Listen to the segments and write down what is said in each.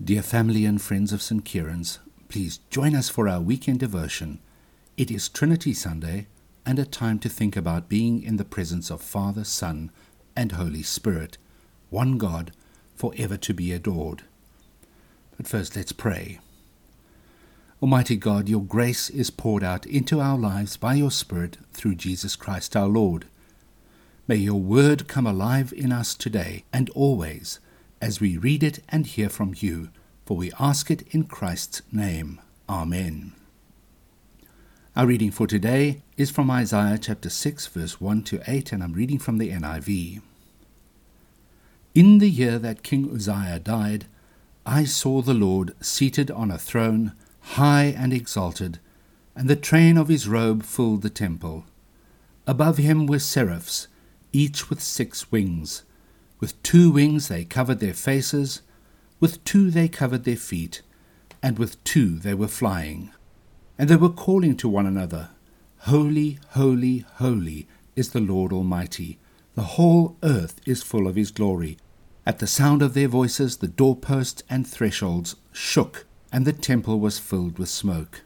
Dear family and friends of St. Kieran's, please join us for our weekend devotion. It is Trinity Sunday and a time to think about being in the presence of Father, Son, and Holy Spirit, one God, forever to be adored. But first, let's pray. Almighty God, your grace is poured out into our lives by your Spirit through Jesus Christ our Lord. May your word come alive in us today and always, as we read it and hear from you, for we ask it in Christ's name. Amen. Our reading for today is from Isaiah chapter 6, verse 1 to 8, and I'm reading from the NIV. In the year that King Uzziah died, I saw the Lord seated on a throne, high and exalted, and the train of his robe filled the temple. Above him were seraphs, each with 6 wings. With 2 wings they covered their faces, with 2 they covered their feet, and with 2 they were flying. And they were calling to one another, Holy, holy, holy is the Lord Almighty. The whole earth is full of his glory. At the sound of their voices the doorposts and thresholds shook, and the temple was filled with smoke.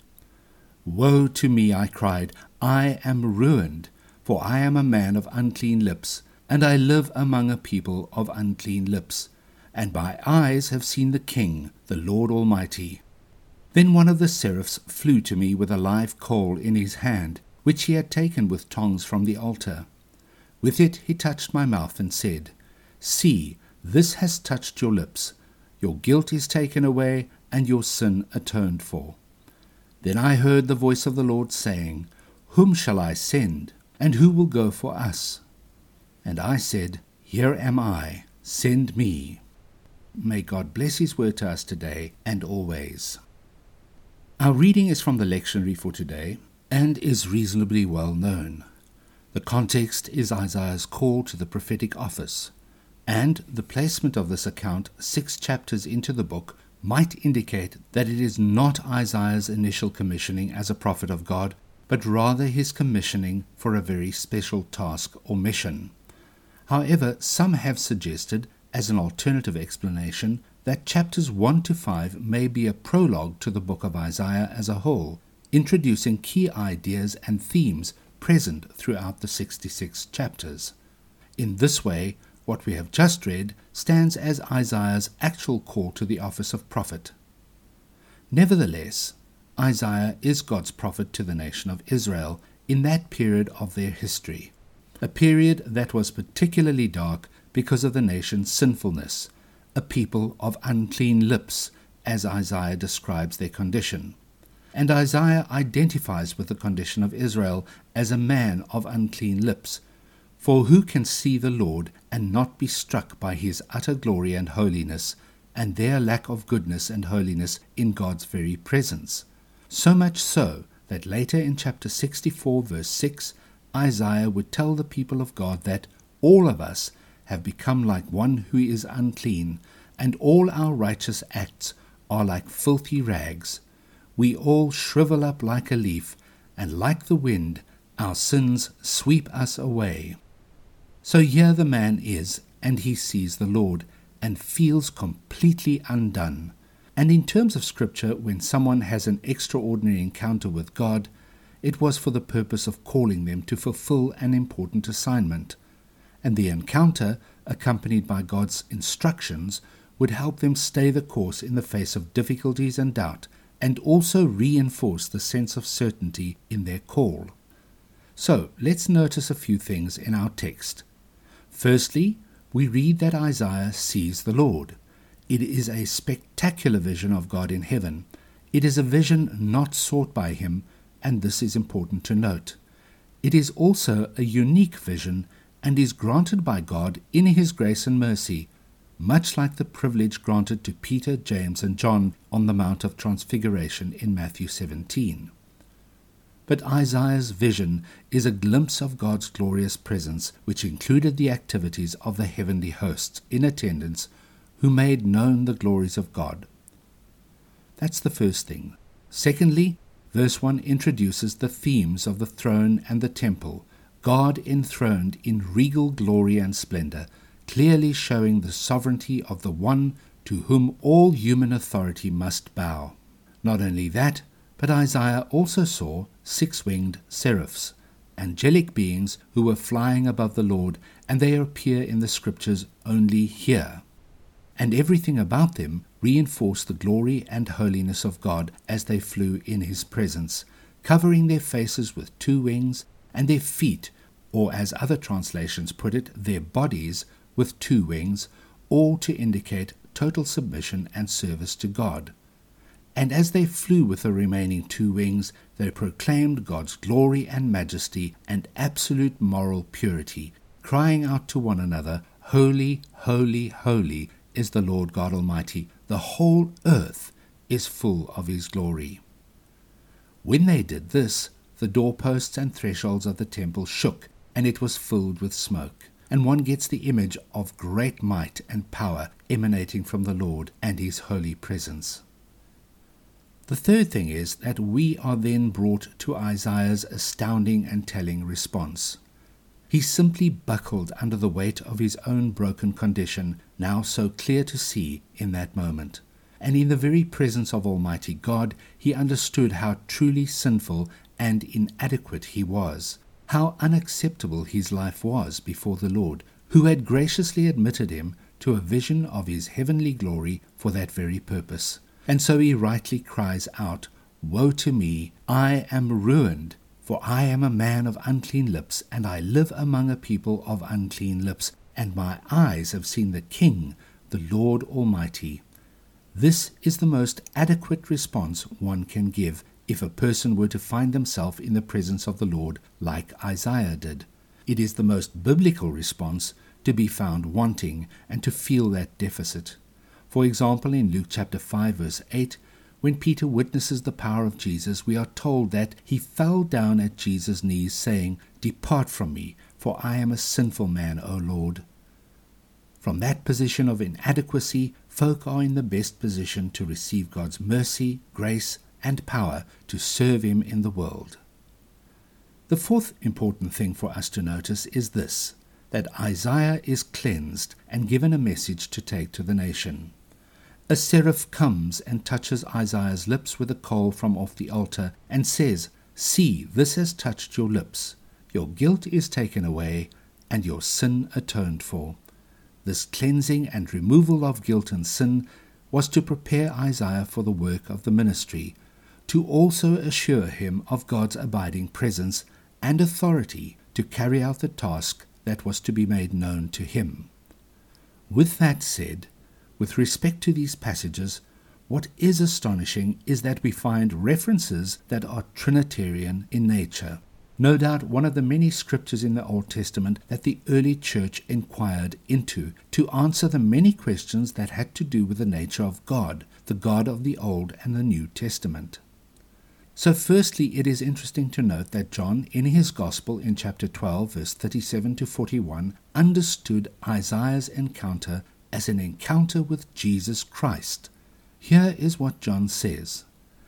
Woe to me, I cried, I am ruined, for I am a man of unclean lips, and I live among a people of unclean lips, and my eyes have seen the King, the Lord Almighty. Then one of the seraphs flew to me with a live coal in his hand, which he had taken with tongs from the altar. With it he touched my mouth and said, See, this has touched your lips. Your guilt is taken away, and your sin atoned for. Then I heard the voice of the Lord saying, Whom shall I send, and who will go for us? And I said, Here am I, send me. May God bless his word to us today and always. Our reading is from the lectionary for today and is reasonably well known. The context is Isaiah's call to the prophetic office, and the placement of this account 6 chapters into the book might indicate that it is not Isaiah's initial commissioning as a prophet of God, but rather his commissioning for a very special task or mission. However, some have suggested, as an alternative explanation, that chapters 1 to 5 may be a prologue to the book of Isaiah as a whole, introducing key ideas and themes present throughout the 66 chapters. In this way, what we have just read stands as Isaiah's actual call to the office of prophet. Nevertheless, Isaiah is God's prophet to the nation of Israel in that period of their history, a period that was particularly dark because of the nation's sinfulness, a people of unclean lips, as Isaiah describes their condition. And Isaiah identifies with the condition of Israel as a man of unclean lips. For who can see the Lord and not be struck by his utter glory and holiness, and their lack of goodness and holiness in God's very presence? So much so that later in chapter 64, verse 6, Isaiah would tell the people of God that all of us have become like one who is unclean, and all our righteous acts are like filthy rags. We all shrivel up like a leaf, and like the wind, our sins sweep us away. So here the man is, and he sees the Lord, and feels completely undone. And in terms of Scripture, when someone has an extraordinary encounter with God, it was for the purpose of calling them to fulfill an important assignment. And the encounter, accompanied by God's instructions, would help them stay the course in the face of difficulties and doubt, and also reinforce the sense of certainty in their call. So, let's notice a few things in our text. Firstly, we read that Isaiah sees the Lord. It is a spectacular vision of God in heaven. It is a vision not sought by him, and this is important to note. It is also a unique vision and is granted by God in his grace and mercy, much like the privilege granted to Peter, James, and John on the Mount of Transfiguration in Matthew 17. But Isaiah's vision is a glimpse of God's glorious presence, which included the activities of the heavenly hosts in attendance, who made known the glories of God. That's the first thing. Secondly, verse 1 introduces the themes of the throne and the temple, God enthroned in regal glory and splendor, clearly showing the sovereignty of the one to whom all human authority must bow. Not only that, but Isaiah also saw 6-winged seraphs, angelic beings who were flying above the Lord, and they appear in the scriptures only here. And everything about them reinforced the glory and holiness of God as they flew in his presence, covering their faces with 2 wings, and their feet, or as other translations put it, their bodies, with 2 wings, all to indicate total submission and service to God. And as they flew with the remaining 2 wings, they proclaimed God's glory and majesty and absolute moral purity, crying out to one another, "Holy, holy, holy is the Lord God Almighty. The whole earth is full of his glory." When they did this, the doorposts and thresholds of the temple shook, and it was filled with smoke. And one gets the image of great might and power emanating from the Lord and his holy presence. The third thing is that we are then brought to Isaiah's astounding and telling response. He simply buckled under the weight of his own broken condition, now so clear to see in that moment. And in the very presence of Almighty God, he understood how truly sinful and inadequate he was, how unacceptable his life was before the Lord, who had graciously admitted him to a vision of his heavenly glory for that very purpose. And so he rightly cries out, "Woe to me, I am ruined, for I am a man of unclean lips, and I live among a people of unclean lips, and my eyes have seen the King, the Lord Almighty." This is the most adequate response one can give if a person were to find himself in the presence of the Lord like Isaiah did. It is the most biblical response to be found wanting and to feel that deficit. For example, in Luke chapter 5 verse 8, when Peter witnesses the power of Jesus, we are told that he fell down at Jesus' knees, saying, "Depart from me, for I am a sinful man, O Lord." From that position of inadequacy, folk are in the best position to receive God's mercy, grace, and power to serve him in the world. The fourth important thing for us to notice is this, that Isaiah is cleansed and given a message to take to the nation. A seraph comes and touches Isaiah's lips with a coal from off the altar and says, "See, this has touched your lips. Your guilt is taken away and your sin atoned for." This cleansing and removal of guilt and sin was to prepare Isaiah for the work of the ministry, to also assure him of God's abiding presence and authority to carry out the task that was to be made known to him. With that said, with respect to these passages, what is astonishing is that we find references that are Trinitarian in nature. No doubt one of the many scriptures in the Old Testament that the early church inquired into to answer the many questions that had to do with the nature of God, the God of the Old and the New Testament. So firstly, it is interesting to note that John, in his Gospel in chapter 12, verse 37 to 41, understood Isaiah's encounter as an encounter with Jesus Christ. Here is what John says.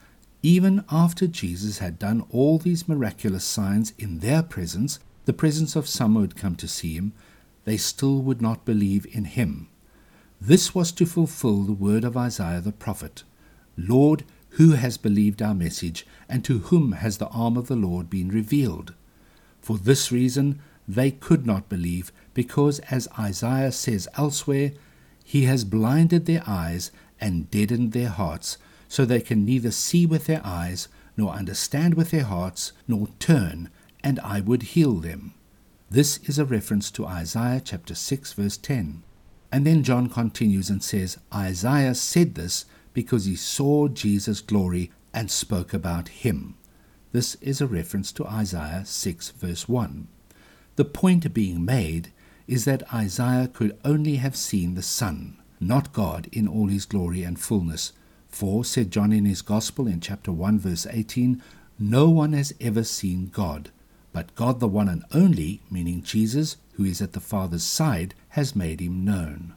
Even after Jesus had done all these miraculous signs in their presence, the presence of some who had come to see him, they still would not believe in him. This was to fulfill the word of Isaiah the prophet. "Lord, who has believed our message, and to whom has the arm of the Lord been revealed?" For this reason they could not believe, because, as Isaiah says elsewhere, "He has blinded their eyes and deadened their hearts, so they can neither see with their eyes, nor understand with their hearts, nor turn, and I would heal them." This is a reference to Isaiah chapter 6 verse 10. And then John continues and says, Isaiah said this because he saw Jesus' glory and spoke about him. This is a reference to Isaiah 6 verse 1. The point being made is that Isaiah could only have seen the Son, not God in all his glory and fullness. For, said John in his Gospel in chapter 1 verse 18, "No one has ever seen God, but God the one and only," meaning Jesus, who is at the Father's side, "has made him known."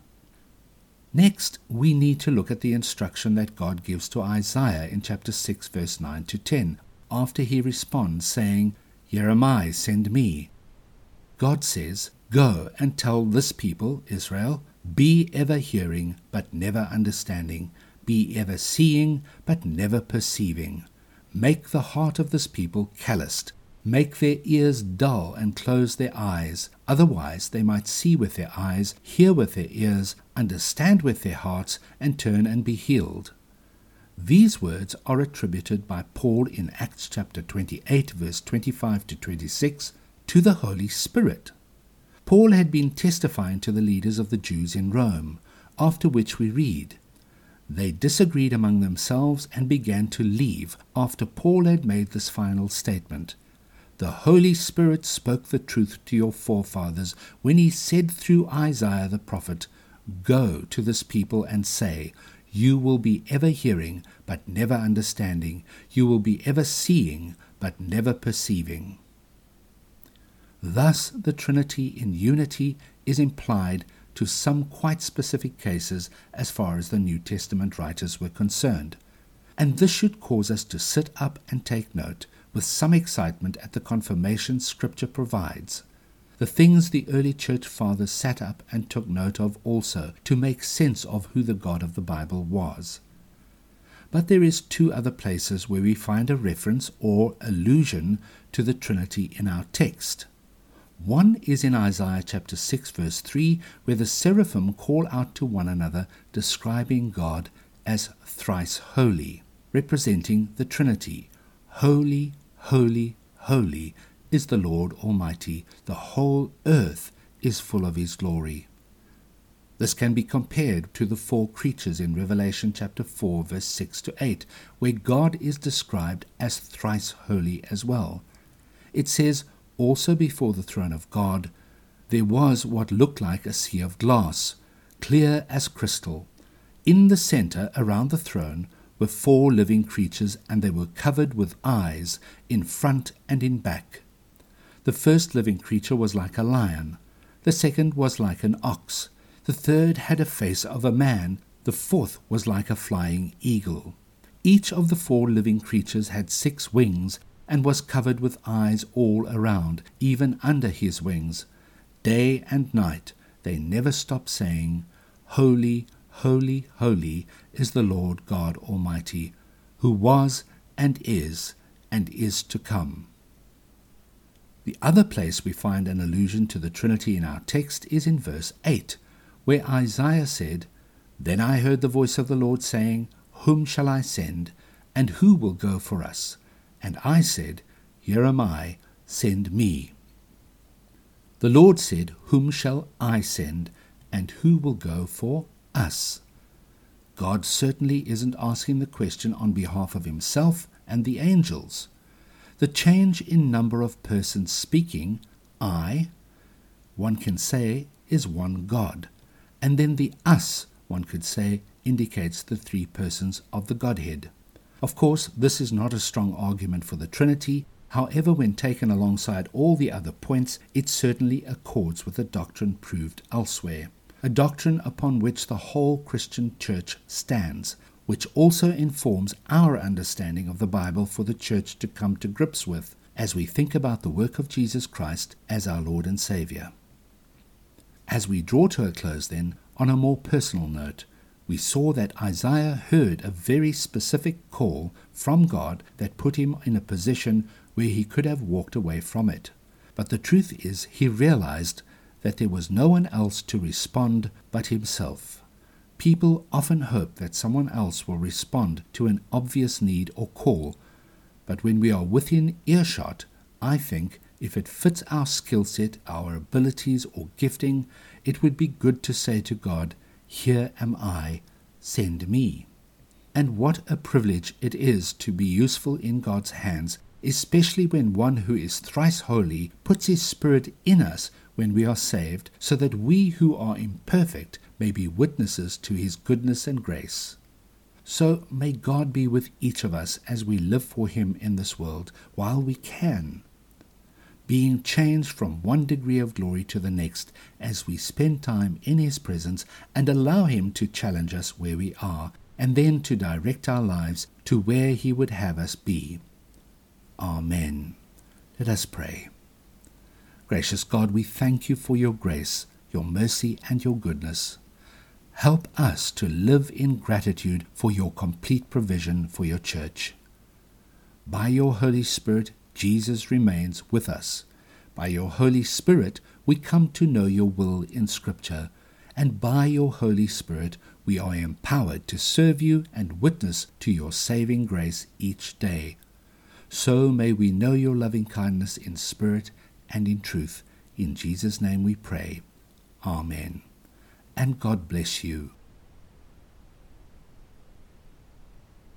Next, we need to look at the instruction that God gives to Isaiah in chapter 6 verse 9 to 10, after he responds saying, "Here am I, send me." God says, "Go and tell this people, Israel, Be ever hearing, but never understanding. Be ever seeing, but never perceiving. Make the heart of this people calloused. Make their ears dull and close their eyes. Otherwise they might see with their eyes, hear with their ears, understand with their hearts, and turn and be healed. These words are attributed by Paul in Acts chapter 28, verse 25 to 26, to the Holy Spirit. Paul had been testifying to the leaders of the Jews in Rome, after which we read, "They disagreed among themselves and began to leave after Paul had made this final statement. The Holy Spirit spoke the truth to your forefathers when he said through Isaiah the prophet, 'Go to this people and say, you will be ever hearing, but never understanding. You will be ever seeing, but never perceiving.'" Thus the Trinity in unity is implied to some quite specific cases as far as the New Testament writers were concerned. And this should cause us to sit up and take note with some excitement at the confirmation Scripture provides. The things the early church fathers sat up and took note of also to make sense of who the God of the Bible was. But there is two other places where we find a reference or allusion to the Trinity in our text. One is in Isaiah chapter 6 verse 3, where the seraphim call out to one another, describing God as thrice holy, representing the Trinity. Holy, holy, holy is the Lord Almighty. The whole earth is full of his glory. This can be compared to the four creatures in Revelation chapter 4 verse 6 to 8, where God is described as thrice holy as well. It says, "Also before the throne of God, there was what looked like a sea of glass, clear as crystal. In the center, around the throne, were four living creatures, and they were covered with eyes in front and in back. The first living creature was like a lion. The second was like an ox. The third had a face of a man. The fourth was like a flying eagle. Each of the four living creatures had 6 wings, and was covered with eyes all around, even under his wings. Day and night they never stopped saying, 'Holy, holy, holy is the Lord God Almighty, who was and is to come.'" The other place we find an allusion to the Trinity in our text is in verse 8, where Isaiah said, "Then I heard the voice of the Lord saying, 'Whom shall I send, and who will go for us?' And I said, 'Here am I, send me.'" The Lord said, "Whom shall I send, and who will go for us?" God certainly isn't asking the question on behalf of himself and the angels. The change in number of persons speaking, I, one can say, is one God. And then the us, one could say, indicates the 3 persons of the Godhead. Of course, this is not a strong argument for the Trinity. However, when taken alongside all the other points, it certainly accords with a doctrine proved elsewhere, a doctrine upon which the whole Christian church stands, which also informs our understanding of the Bible for the church to come to grips with as we think about the work of Jesus Christ as our Lord and Savior. As we draw to a close then, on a more personal note, we saw that Isaiah heard a very specific call from God that put him in a position where he could have walked away from it. But the truth is, he realized that there was no one else to respond but himself. People often hope that someone else will respond to an obvious need or call, but when we are within earshot, I think if it fits our skill set, our abilities or gifting, it would be good to say to God, "Here am I, send me." And what a privilege it is to be useful in God's hands, especially when one who is thrice holy puts his Spirit in us when we are saved, so that we who are imperfect may be witnesses to his goodness and grace. So may God be with each of us as we live for him in this world while we can, being changed from one degree of glory to the next as we spend time in his presence and allow him to challenge us where we are, and then to direct our lives to where he would have us be. Amen. Let us pray. Gracious God, we thank you for your grace, your mercy, and your goodness. Help us to live in gratitude for your complete provision for your church. By your Holy Spirit, Jesus remains with us. By your Holy Spirit, we come to know your will in Scripture, and by your Holy Spirit, we are empowered to serve you and witness to your saving grace each day. So may we know your loving kindness in spirit and in truth. In Jesus' name we pray. Amen. And God bless you.